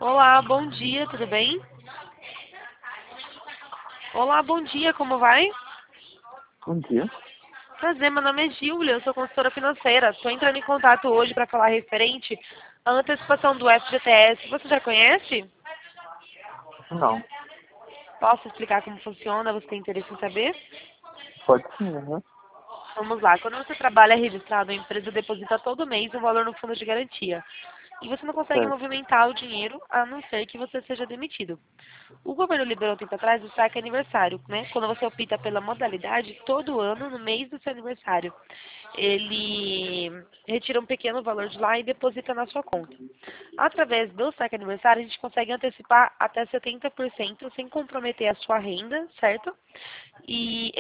Olá, bom dia, tudo bem? Olá, bom dia, como vai? Bom dia. Prazer, meu nome é Júlia, eu sou consultora financeira. Estou entrando em contato hoje para falar referente à antecipação do FGTS. Você já conhece? Não. Posso explicar como funciona? Você tem interesse em saber? Pode sim, né? Vamos lá. Quando você trabalha registrado, a empresa deposita todo mês um valor no fundo de garantia. E você não consegue Certo. movimentar o dinheiro a não ser que você seja demitido. O governo liberou tempo atrás o saque aniversário, né? Quando você opta pela modalidade, todo ano, no mês do seu aniversário, ele retira um pequeno valor de lá e deposita na sua conta. Através do saque aniversário, a gente consegue antecipar até 70% sem comprometer a sua renda, certo? E